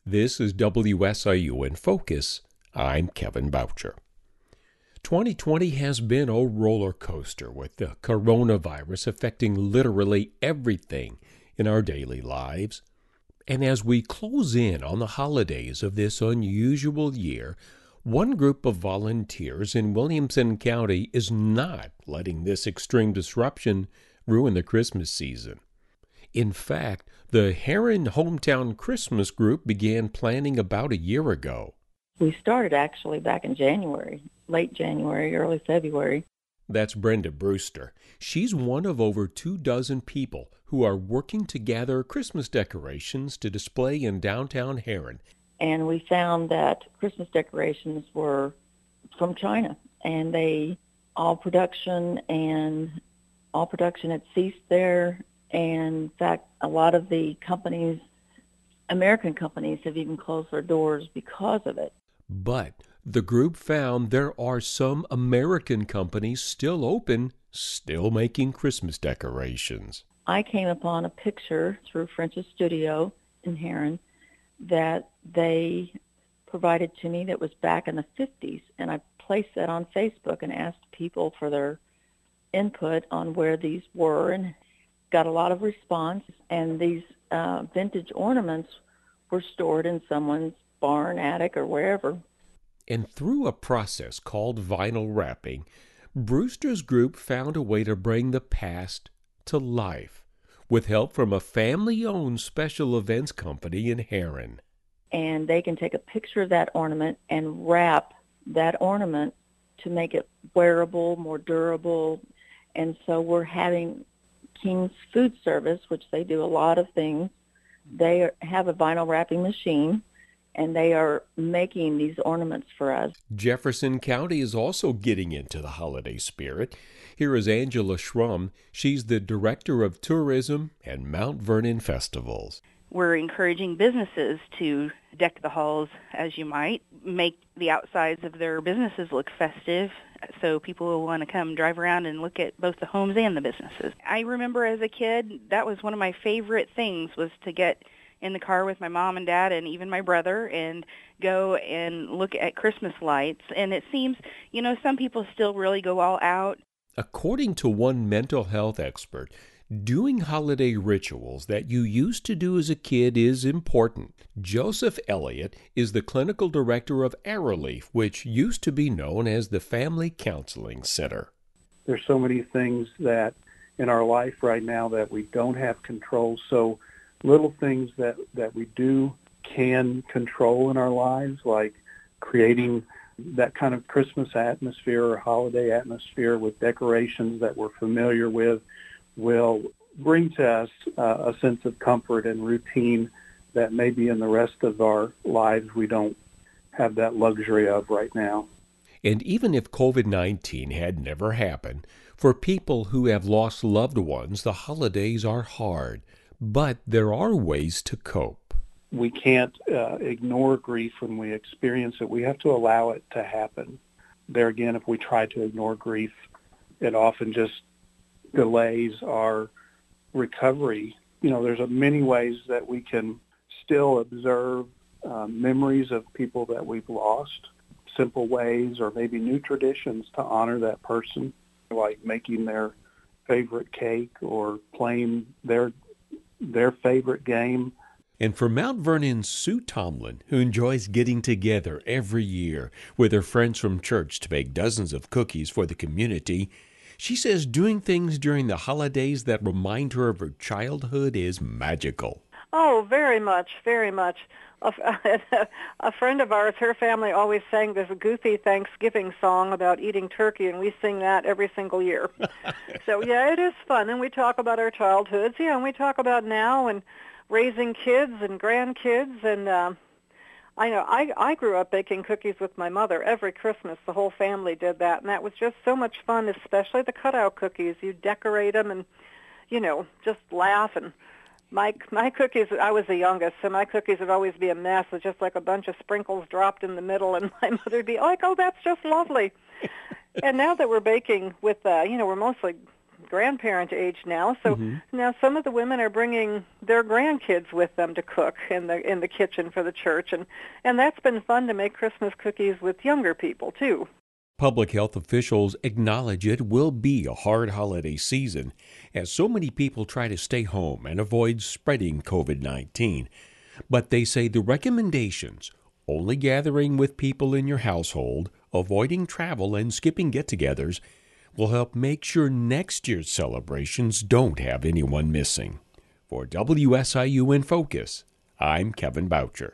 This is WSIU in Focus. I'm Kevin Boucher. 2020 has been a roller coaster with the coronavirus affecting literally everything in our daily lives. And as we close in on the holidays of this unusual year, one group of volunteers in Williamson County is not letting this extreme disruption ruin the Christmas season. In fact, the Herrin Hometown Christmas Group began planning about a year ago. We started actually back in January, late January, early February. That's Brenda Brewster. She's one of over 24 people who are working to gather Christmas decorations to display in downtown Herrin. And we found that Christmas decorations were from China, and all production had ceased there. And in fact, a lot of the companies, American companies, have even closed their doors because of it. But the group found there are some American companies still open, still making Christmas decorations. I came upon a picture through French's Studio in Herrin that they provided to me that was back in the 50s, and I placed that on Facebook and asked people for their input on where these were, and got a lot of response. And these vintage ornaments were stored in someone's barn, attic, or wherever. And through a process called vinyl wrapping, Brewster's group found a way to bring the past to life, with help from a family-owned special events company in Herrin. And they can take a picture of that ornament and wrap that ornament to make it wearable, more durable. And so we're having King's Food Service, which they do a lot of things. They have a vinyl wrapping machine, and they are making these ornaments for us. Jefferson County is also getting into the holiday spirit. Here is Angela Schrum. She's the Director of Tourism and Mount Vernon Festivals. We're encouraging businesses to deck the halls as you might, make the outsides of their businesses look festive, so people will want to come drive around and look at both the homes and the businesses. I remember as a kid, that was one of my favorite things, was to get in the car with my mom and dad and even my brother and go and look at Christmas lights. And it seems, some people still really go all out. According to one mental health expert, doing holiday rituals that you used to do as a kid is important. Joseph Elliott is the clinical director of Arrowleaf, which used to be known as the Family Counseling Center. There's so many things that in our life right now that we don't have control. So little things that we do can control in our lives, like creating that kind of Christmas atmosphere or holiday atmosphere with decorations that we're familiar with, will bring to us a sense of comfort and routine that maybe in the rest of our lives we don't have that luxury of right now. And even if COVID-19 had never happened, for people who have lost loved ones, the holidays are hard. But there are ways to cope. We can't ignore grief when we experience it. We have to allow it to happen. There again, if we try to ignore grief, it often just delays our recovery. There's many ways that we can still observe memories of people that we've lost, simple ways or maybe new traditions to honor that person, like making their favorite cake or playing their favorite game. And for Mount Vernon's Sue Tomlin, who enjoys getting together every year with her friends from church to bake dozens of cookies for the community, she says doing things during the holidays that remind her of her childhood is magical. Oh, very much, very much. A friend of ours, her family always sang this goofy Thanksgiving song about eating turkey, and we sing that every single year. So, yeah, it is fun, and we talk about our childhoods, and we talk about now and raising kids and grandkids, and I grew up baking cookies with my mother every Christmas. The whole family did that, and that was just so much fun, especially the cutout cookies. You decorate them and, just laugh. And my cookies, I was the youngest, so my cookies would always be a mess. It's just like a bunch of sprinkles dropped in the middle, and my mother would be like, oh, that's just lovely. And now that we're baking with, we're mostly grandparent age now. So now some of the women are bringing their grandkids with them to cook in the kitchen for the church, and that's been fun to make Christmas cookies with younger people too. Public health officials acknowledge it will be a hard holiday season as so many people try to stay home and avoid spreading COVID-19. But they say the recommendations, only gathering with people in your household, avoiding travel, and skipping get-togethers, will help make sure next year's celebrations don't have anyone missing. For WSIU in Focus, I'm Kevin Boucher.